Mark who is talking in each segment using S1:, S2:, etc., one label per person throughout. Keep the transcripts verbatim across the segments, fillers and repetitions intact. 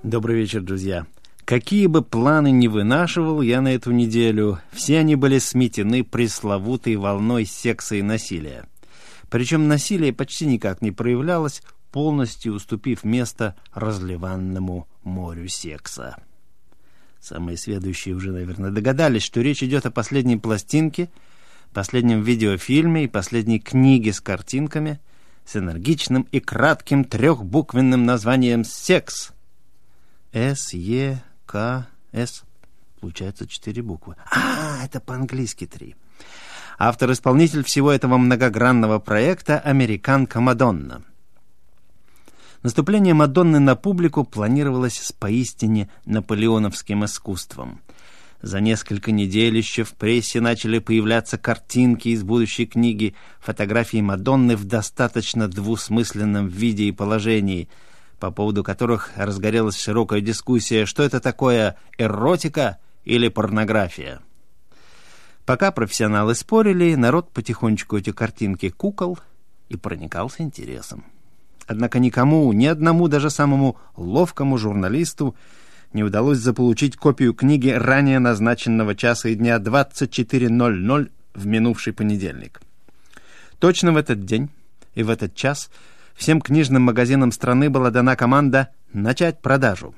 S1: Добрый вечер, друзья. Какие бы планы ни вынашивал я на эту неделю, все они были сметены пресловутой волной секса и насилия. Причем насилие почти никак не проявлялось, полностью уступив место разливанному морю секса. Самые сведущие уже, наверное, догадались, что речь идет о последней пластинке, последнем видеофильме и последней книге с картинками с энергичным и кратким трехбуквенным названием «Секс». С, Е, К, С. Получается четыре буквы. А, это по-английски три. Автор-исполнитель всего этого многогранного проекта — американка Мадонна. Наступление Мадонны на публику планировалось с поистине наполеоновским искусством. За несколько недель еще в прессе начали появляться картинки из будущей книги, фотографии Мадонны в достаточно двусмысленном виде и положении, по поводу которых разгорелась широкая дискуссия, что это такое — эротика или порнография. Пока профессионалы спорили, народ потихонечку эти картинки кукол и проникался интересом. Однако никому, ни одному, даже самому ловкому журналисту не удалось заполучить копию книги ранее назначенного часа и дня двадцать четыре ноль ноль в минувший понедельник. Точно в этот день и в этот час всем книжным магазинам страны была дана команда начать продажу.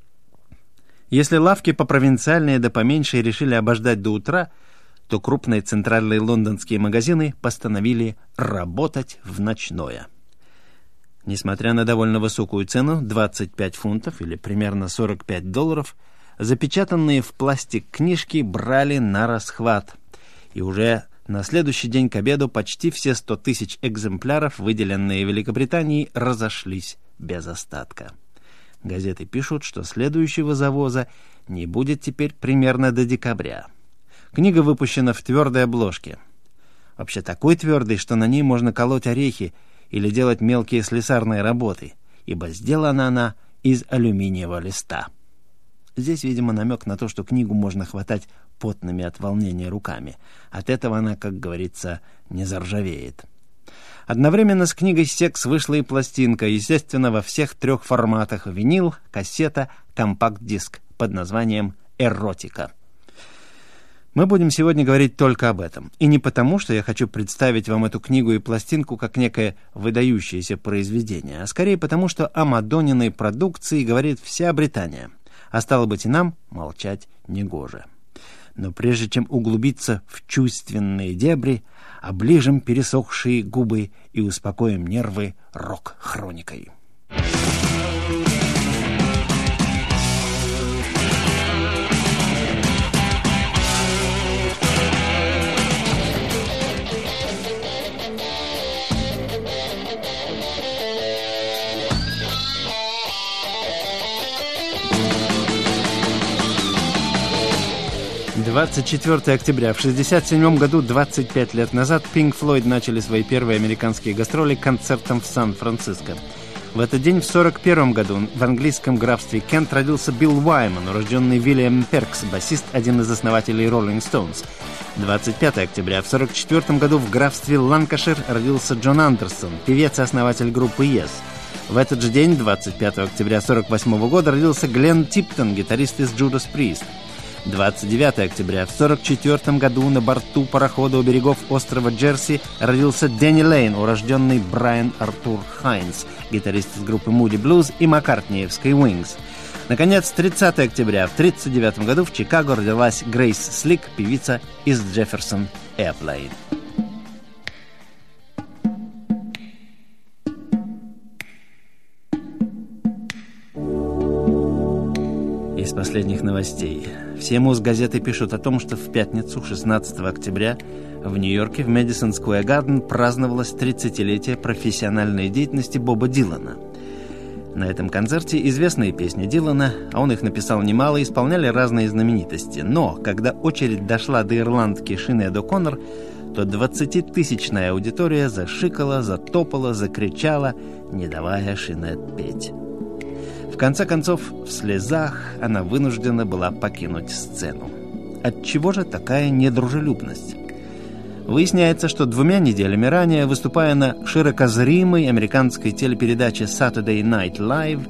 S1: Если лавки попровинциальнее да поменьше решили обождать до утра, то крупные центральные лондонские магазины постановили работать в ночное. Несмотря на довольно высокую цену, двадцать пять фунтов или примерно сорок пять долларов, запечатанные в пластик книжки брали на расхват. И уже на следующий день к обеду почти все сто тысяч экземпляров, выделенные Великобританией, разошлись без остатка. Газеты пишут, что следующего завоза не будет теперь примерно до декабря. Книга выпущена в твердой обложке. Вообще такой твердой, что на ней можно колоть орехи или делать мелкие слесарные работы, ибо сделана она из алюминиевого листа. Здесь, видимо, намек на то, что книгу можно хватать потными от волнения руками. От этого она, как говорится, не заржавеет. Одновременно с книгой «Секс» вышла и пластинка, естественно, во всех трех форматах: винил, кассета, компакт-диск под названием «Эротика». Мы будем сегодня говорить только об этом. И не потому, что я хочу представить вам эту книгу и пластинку как некое выдающееся произведение, а скорее потому, что о Мадонниной продукции говорит вся Британия. А стало быть, и нам молчать негоже. Но прежде чем углубиться в чувственные дебри, оближем пересохшие губы и успокоим нервы рок-хроникой. двадцать четвёртого октября. В шестьдесят седьмом году, двадцать пять лет назад, Pink Floyd начали свои первые американские гастроли концертом в Сан-Франциско. В этот день, в сорок первом году, в английском графстве Кент родился Билл Уайман, урожденный Вильям Перкс, басист, один из основателей Rolling Stones. двадцать пятого октября. В сорок четвёртом году в графстве Ланкашир родился Джон Андерсон, певец и основатель группы Yes. В этот же день, двадцать пятого октября сорок восьмого года, родился Глен Типтон, гитарист из Judas Priest. двадцать девятого октября. В сорок четвёртом году на борту парохода у берегов острова Джерси родился Дэнни Лейн, урожденный Брайан Артур Хайнс, гитарист из группы Moody Blues и маккартниевской Wings. Наконец, тридцатого октября. В тридцать девятом году в Чикаго родилась Грейс Слик, певица из Jefferson Airplane. Из последних новостей. Все музгазеты пишут о том, что в пятницу, шестнадцатого октября, в Нью-Йорке в Мэдисон Сквер Гарден праздновалось тридцатилетие профессиональной деятельности Боба Дилана. На этом концерте известные песни Дилана, а он их написал немало, исполняли разные знаменитости. Но, когда очередь дошла до ирландки Шинед О'Коннор, то двадцатитысячная аудитория зашикала, затопала, закричала, не давая Шинед петь. В конце концов, в слезах она вынуждена была покинуть сцену. Отчего же такая недружелюбность? Выясняется, что двумя неделями ранее, выступая на широкозримой американской телепередаче Saturday Night Live,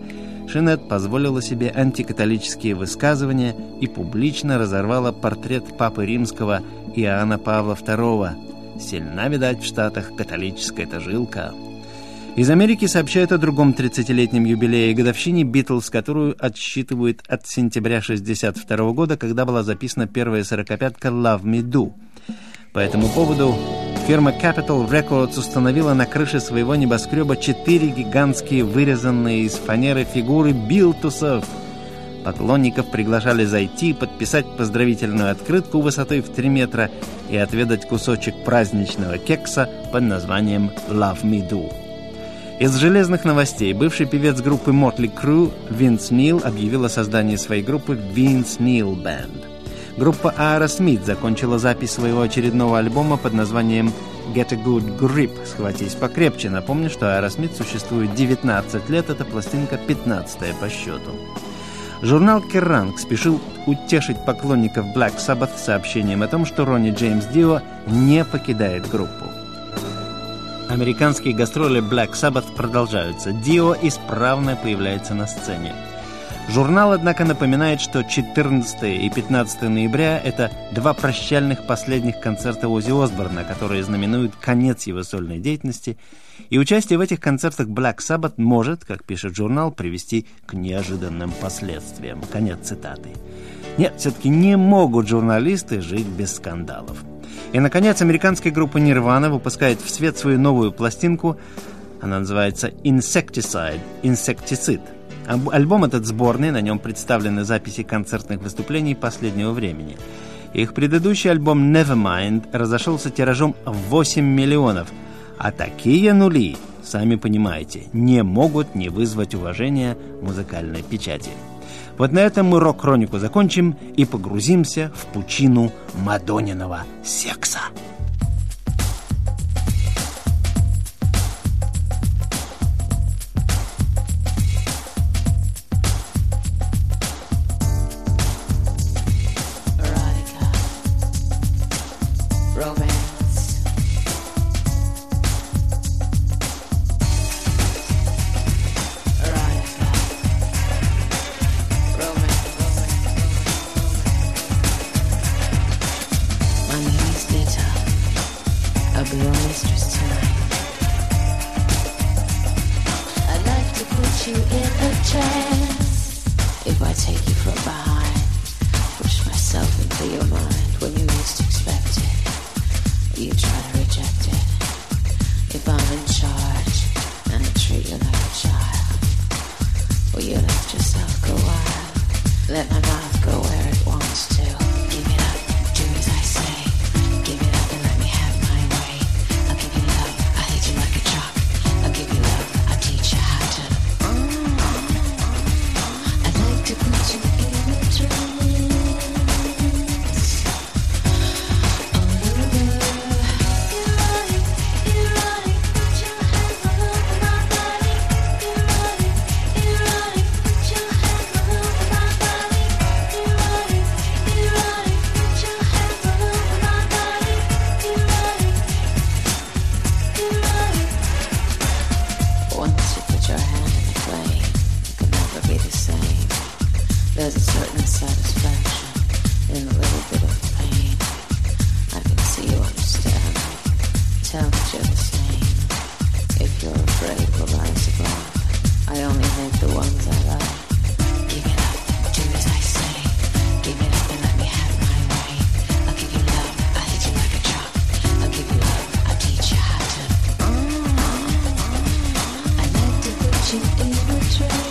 S1: Шинет позволила себе антикатолические высказывания и публично разорвала портрет Папы Римского Иоанна Павла второго. Сильна, видать, в Штатах католическая-то жилка. Из Америки сообщают о другом тридцатилетнем юбилее, годовщине «Битлз», которую отсчитывают от сентября шестьдесят второго года, когда была записана первая сорокопятка «Love Me Do». По этому поводу фирма Capitol Records установила на крыше своего небоскреба четыре гигантские вырезанные из фанеры фигуры Билтусов. Поклонников приглашали зайти, подписать поздравительную открытку высотой в три метра и отведать кусочек праздничного кекса под названием «Love Me Do». Из железных новостей бывший певец группы Motley Crue Винс Нил объявил о создании своей группы Vince Neil Band. Группа Aerosmith закончила запись своего очередного альбома под названием Get a Good Grip – «Схватись покрепче». Напомню, что Aerosmith существует девятнадцать лет, это пластинка пятнадцатая по счету. Журнал Kerrang спешил утешить поклонников Black Sabbath сообщением о том, что Ронни Джеймс Дио не покидает группу. Американские гастроли Black Sabbath продолжаются. Дио исправно появляется на сцене. Журнал, однако, напоминает, что четырнадцатого и пятнадцатого ноября – это два прощальных последних концерта Оззи Осборна, которые знаменуют конец его сольной деятельности, и участие в этих концертах Black Sabbath может, как пишет журнал, привести к неожиданным последствиям. Конец цитаты. Нет, все-таки не могут журналисты жить без скандалов. И, наконец, американская группа Nirvana выпускает в свет свою новую пластинку. Она называется «Insecticide» – «Инсектицид». Альбом этот сборный, на нем представлены записи концертных выступлений последнего времени. Их предыдущий альбом «Nevermind» разошелся тиражом в восемь миллионов, а такие нули, сами понимаете, не могут не вызвать уважения музыкальной печати. Вот на этом мы рок-хронику закончим и погрузимся в пучину Мадонниного секса.
S2: If I take you from behind, push myself into your mind when you least expect it, you try to reject it. If I'm in charge and I treat you like a child, well, you let yourself go wild. Let my mouth go where it wants to. Give it up, do as I say. Give it up and let me have my way. I'll give you love, I'll hit you like a truck. I'll give you love, I'll teach you how to. To put you in a trance. Oh, lover, erotic, erotic. Put your hands all over my body. Erotic, erotic. Put your hands all over my body. Erotic, erotic. Put your hands all over my body. Erotic, erotic. Once you put your hand in the flame, it can never be the same. There's a certain satisfaction in a little bit of pain. I can see you understand me. Tell me you're the same. If you're afraid we'll rise above, I only make the ones I love. Give it up, do as I say. Give it up and let me have my way. I'll give you love, I'll hit you like a truck. I'll give you love, I'll teach you how to. I like to put you in a trance.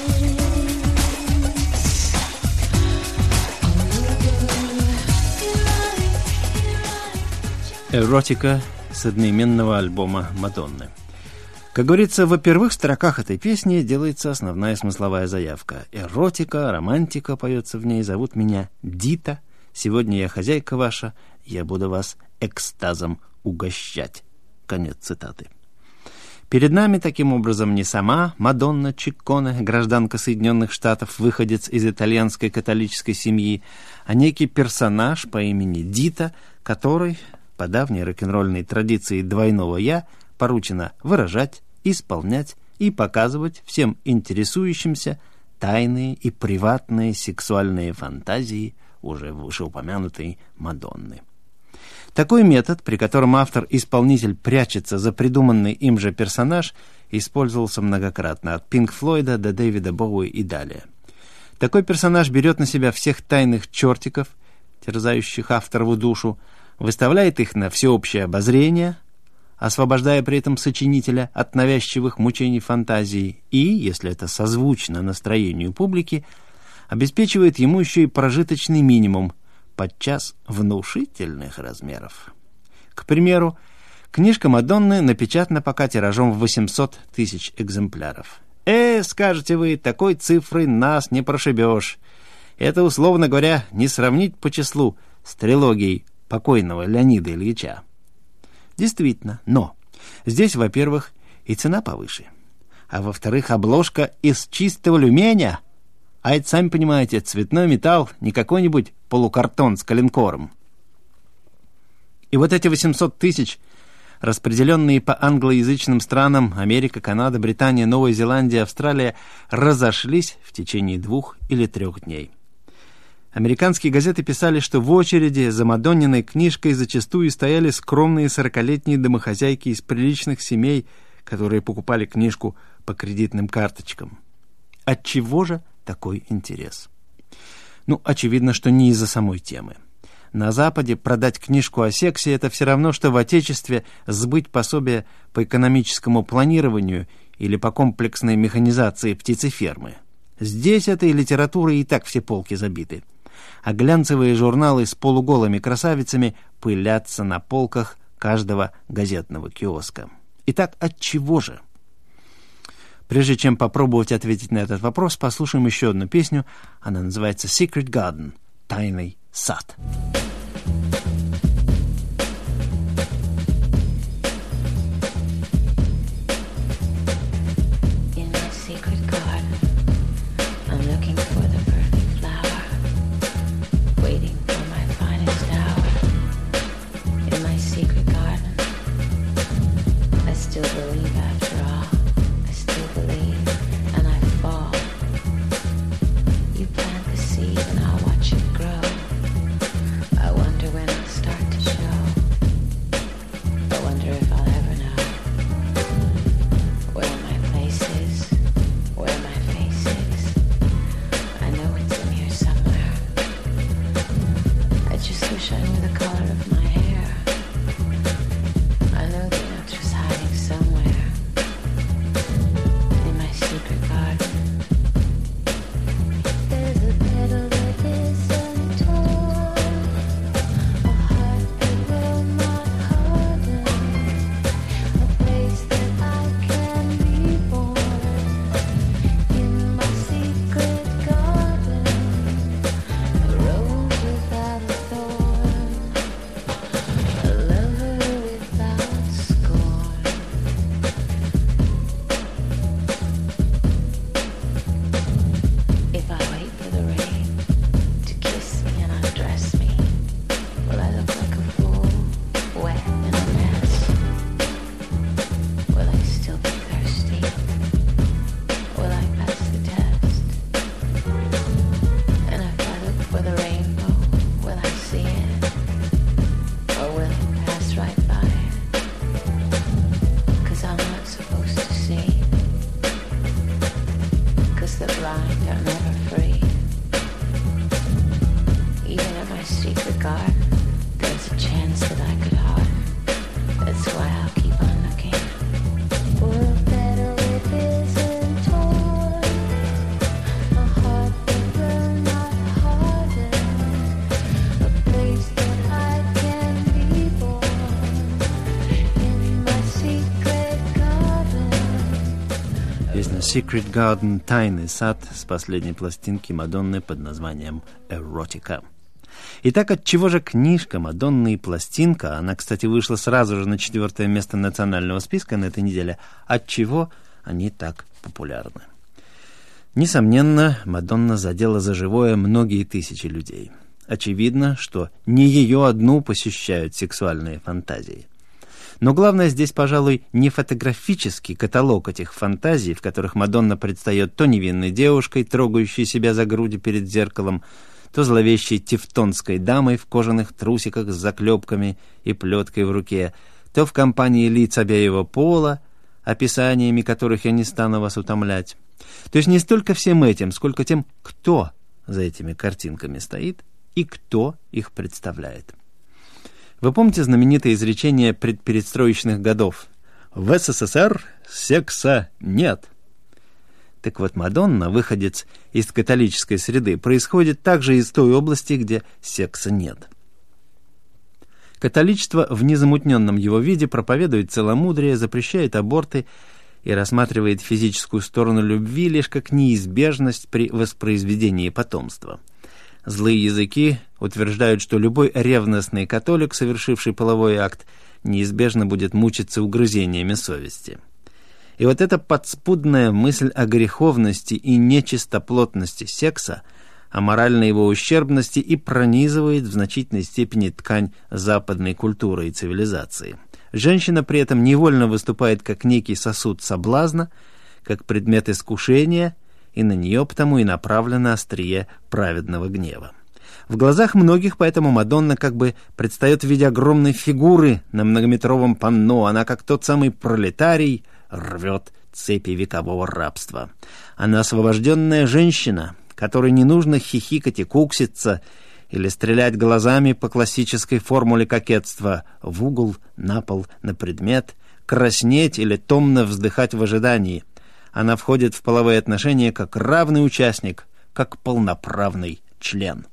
S1: Эротика с одноименного альбома Мадонны. Как говорится, во первых строках этой песни делается основная смысловая заявка. Эротика, романтика поется в ней, зовут меня Дита. Сегодня я хозяйка ваша, я буду вас экстазом угощать. Конец цитаты. Перед нами, таким образом, не сама Мадонна Чикконе, гражданка Соединенных Штатов, выходец из итальянской католической семьи, а некий персонаж по имени Дита, который, по давней рок-н-ролльной традиции двойного «я», поручено выражать, исполнять и показывать всем интересующимся тайные и приватные сексуальные фантазии уже вышеупомянутой Мадонны. Такой метод, при котором автор-исполнитель прячется за придуманный им же персонаж, использовался многократно, от Пинк Флойда до Дэвида Боуи и далее. Такой персонаж берет на себя всех тайных чертиков, терзающих авторову душу, выставляет их на всеобщее обозрение, освобождая при этом сочинителя от навязчивых мучений фантазии и, если это созвучно настроению публики, обеспечивает ему еще и прожиточный минимум, подчас внушительных размеров. К примеру, книжка Мадонны напечатана пока тиражом в восемьсот тысяч экземпляров. «Э, скажете вы, такой цифрой нас не прошибешь. Это, условно говоря, не сравнить по числу с трилогией покойного Леонида Ильича». Действительно, но здесь, во-первых, и цена повыше, а во-вторых, обложка из чистого алюминия, а это, сами понимаете, цветной металл, не какой-нибудь полукартон с коленкором. И вот эти восемьсот тысяч, распределенные по англоязычным странам Америка, Канада, Британия, Новая Зеландия, Австралия, разошлись в течение двух или трех дней. Американские газеты писали, что в очереди за Мадонниной книжкой зачастую стояли скромные сорокалетние домохозяйки из приличных семей, которые покупали книжку по кредитным карточкам. Отчего же такой интерес? Ну, очевидно, что не из-за самой темы. На Западе продать книжку о сексе — это все равно, что в Отечестве сбыть пособие по экономическому планированию или по комплексной механизации птицефермы. Здесь этой литературой и так все полки забиты, а глянцевые журналы с полуголыми красавицами пылятся на полках каждого газетного киоска. Итак, отчего же? Прежде чем попробовать ответить на этот вопрос, послушаем еще одну песню. Она называется «Secret Garden» — «Тайный сад». «Secret Garden» — «Тайный сад» с последней пластинки Мадонны под названием «Эротика». Итак, отчего же книжка Мадонны и пластинка, она, кстати, вышла сразу же на четвертое место национального списка на этой неделе, отчего они так популярны? Несомненно, Мадонна задела за живое многие тысячи людей. Очевидно, что не ее одну посещают сексуальные фантазии. Но главное здесь, пожалуй, не фотографический каталог этих фантазий, в которых Мадонна предстает то невинной девушкой, трогающей себя за груди перед зеркалом, то зловещей тевтонской дамой в кожаных трусиках с заклепками и плеткой в руке, то в компании лиц обеего пола, описаниями которых я не стану вас утомлять. То есть не столько всем этим, сколько тем, кто за этими картинками стоит и кто их представляет. Вы помните знаменитое изречение предперестроечных годов? «В СССР секса нет». Так вот, Мадонна, выходец из католической среды, происходит также из той области, где секса нет. Католичество в незамутненном его виде проповедует целомудрие, запрещает аборты и рассматривает физическую сторону любви лишь как неизбежность при воспроизведении потомства. Злые языки утверждают, что любой ревностный католик, совершивший половой акт, неизбежно будет мучиться угрызениями совести. И вот эта подспудная мысль о греховности и нечистоплотности секса, о моральной его ущербности и пронизывает в значительной степени ткань западной культуры и цивилизации. Женщина при этом невольно выступает как некий сосуд соблазна, как предмет искушения, и на нее потому и направлено острие праведного гнева. В глазах многих поэтому Мадонна как бы предстает в виде огромной фигуры на многометровом панно. Она, как тот самый пролетарий, рвет цепи векового рабства. Она освобожденная женщина, которой не нужно хихикать и кукситься или стрелять глазами по классической формуле кокетства в угол, на пол, на предмет, краснеть или томно вздыхать в ожидании. Она входит в половые отношения как равный участник, как полноправный член.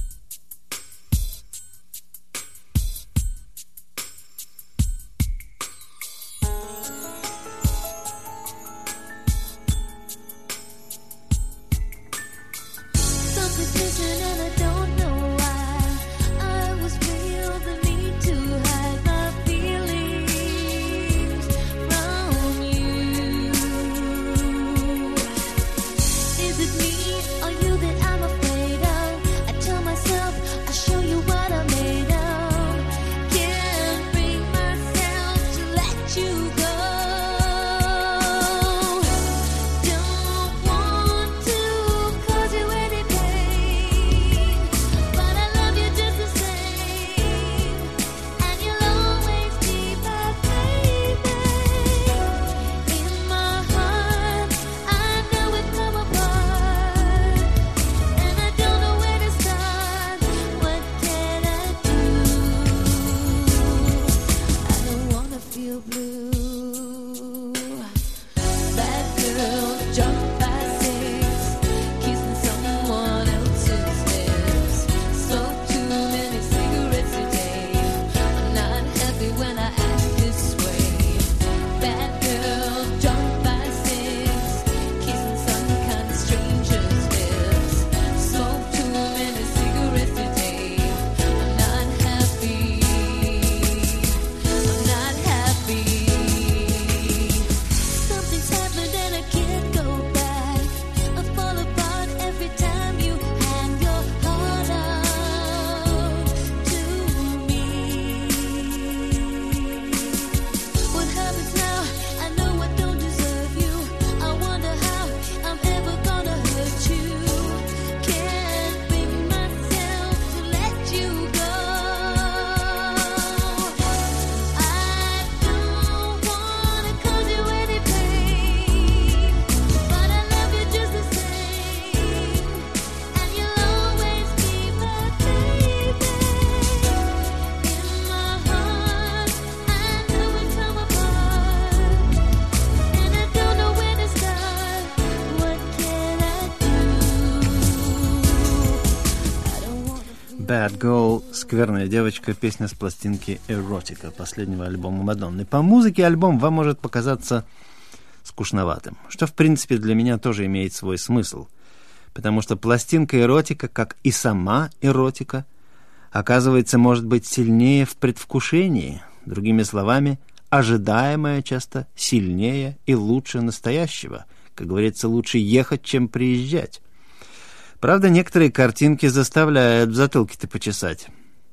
S1: Bad Girl, скверная девочка, песня с пластинки «Эротика», последнего альбома Мадонны. По музыке альбом вам может показаться скучноватым, что в принципе для меня тоже имеет свой смысл, потому что пластинка «Эротика», как и сама эротика, оказывается, может быть сильнее в предвкушении, другими словами, ожидаемое часто сильнее и лучше настоящего. Как говорится, лучше ехать, чем приезжать. Правда, некоторые картинки заставляют в затылке-то почесать.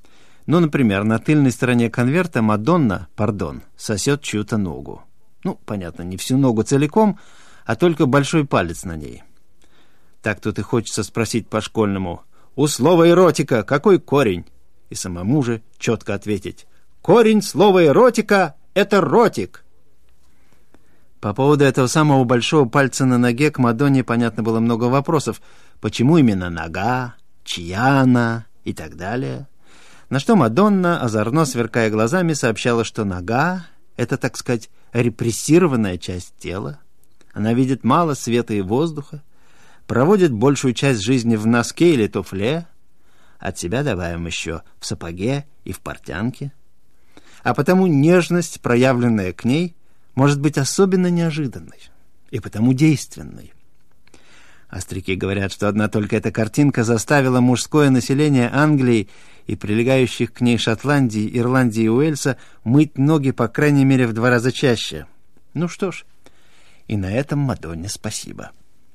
S1: Ну, например, на тыльной стороне конверта Мадонна, пардон, сосет чью-то ногу. Ну, понятно, не всю ногу целиком, а только большой палец на ней. Так тут и хочется спросить по-школьному: «У слова эротика какой корень?» И самому же четко ответить: «Корень слова эротика — это ротик». По поводу этого самого большого пальца на ноге к Мадонне, понятно, было много вопросов. Почему именно нога, чья она и так далее. На что Мадонна, озорно сверкая глазами, сообщала, что нога — это, так сказать, репрессированная часть тела. Она видит мало света и воздуха, проводит большую часть жизни в носке или туфле, от себя добавим еще в сапоге и в портянке. А потому нежность, проявленная к ней, может быть особенно неожиданной и потому действенной. Остряки говорят, что одна только эта картинка заставила мужское население Англии и прилегающих к ней Шотландии, Ирландии и Уэльса мыть ноги по крайней мере в два раза чаще. Ну что ж, и на этом Мадонне спасибо.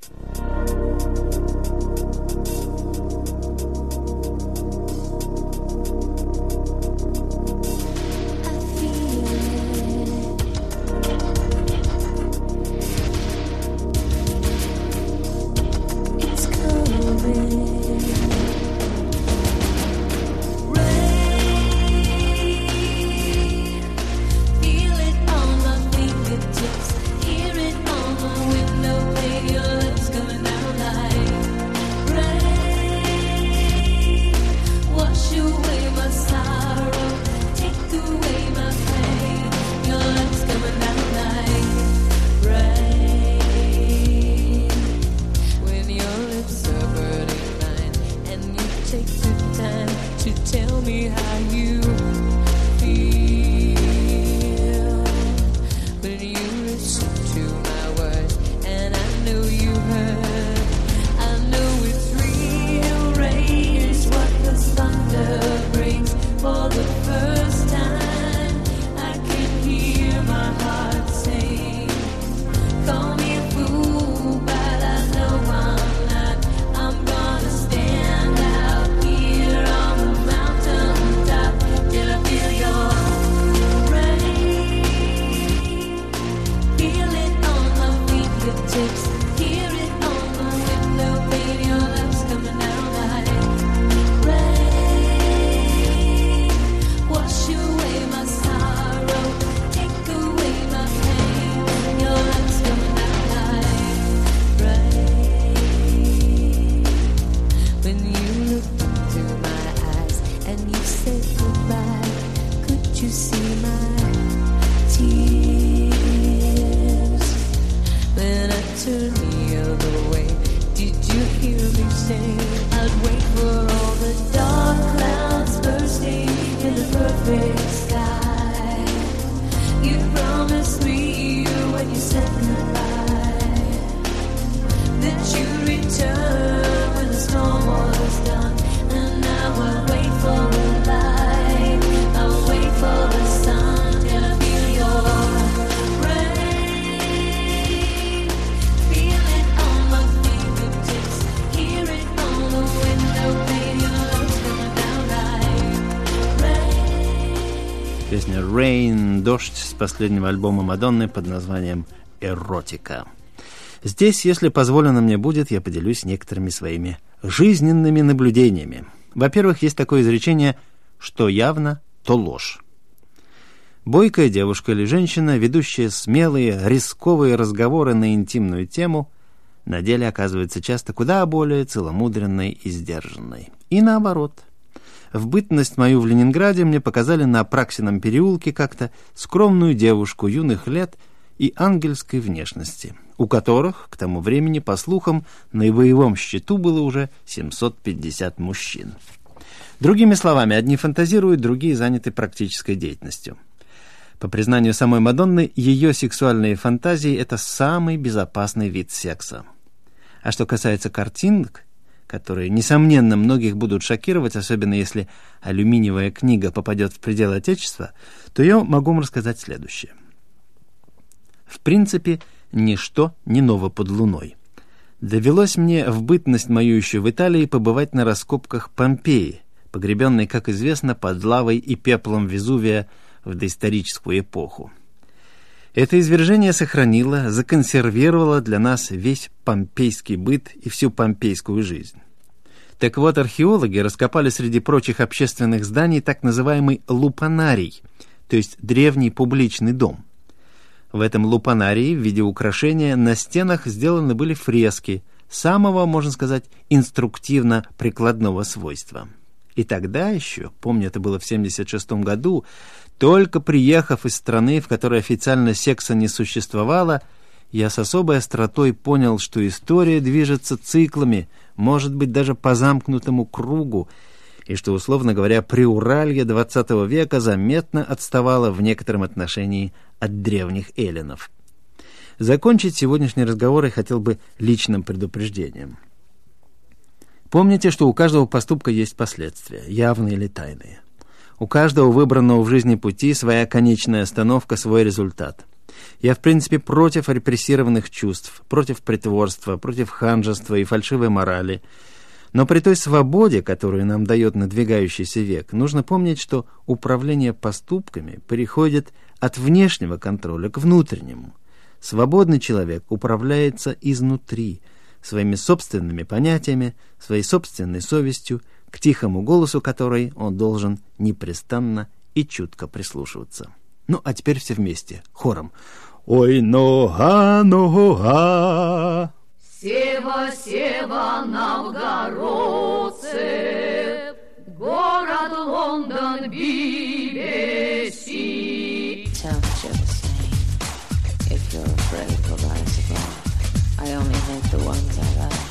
S1: Песня «Rain», «Дождь» с последнего альбома Мадонны под названием «Эротика». Здесь, если позволено мне будет, я поделюсь некоторыми своими жизненными наблюдениями. Во-первых, есть такое изречение: что явно, то ложь. Бойкая девушка или женщина, ведущая смелые, рисковые разговоры на интимную тему, на деле оказывается часто куда более целомудренной и сдержанной. И наоборот. В бытность мою в Ленинграде мне показали на Апраксином переулке как-то скромную девушку юных лет и ангельской внешности, у которых к тому времени, по слухам, на боевом счету было уже семьсот пятьдесят мужчин. Другими словами, одни фантазируют, другие заняты практической деятельностью. По признанию самой Мадонны, ее сексуальные фантазии – это самый безопасный вид секса. А что касается картинок, которые, несомненно, многих будут шокировать, особенно если алюминиевая книга попадет в пределы Отечества, то я могу вам рассказать следующее. В принципе, ничто не ново под луной. Довелось мне в бытность мою еще в Италии побывать на раскопках Помпеи, погребенный, как известно, под лавой и пеплом Везувия в доисторическую эпоху. Это извержение сохранило, законсервировало для нас весь помпейский быт и всю помпейскую жизнь. Так вот, археологи раскопали среди прочих общественных зданий так называемый лупанарий, то есть древний публичный дом. В этом лупанарии в виде украшения на стенах сделаны были фрески самого, можно сказать, инструктивно-прикладного свойства. И тогда еще, помню, это было в семьдесят шестом году, только приехав из страны, в которой официально секса не существовало, я с особой остротой понял, что история движется циклами, может быть, даже по замкнутому кругу, и что, условно говоря, Приуралье двадцатого века заметно отставало в некотором отношении от древних эллинов. Закончить сегодняшний разговор я хотел бы личным предупреждением. Помните, что у каждого поступка есть последствия, явные или тайные. У каждого выбранного в жизни пути своя конечная остановка, свой результат. Я, в принципе, против репрессированных чувств, против притворства, против ханжества и фальшивой морали. Но при той свободе, которую нам дает надвигающийся век, нужно помнить, что управление поступками переходит от внешнего контроля к внутреннему. Свободный человек управляется изнутри, своими собственными понятиями, своей собственной совестью, к тихому голосу которой он должен непрестанно и чутко прислушиваться. Ну, а теперь все вместе, хором. Ой, нога, нога.
S3: Сева, Сева, новгородцы, город Лондон, би би си.
S2: Tell what you're the same. If you're afraid, we'll rise above. I only hate the ones I love.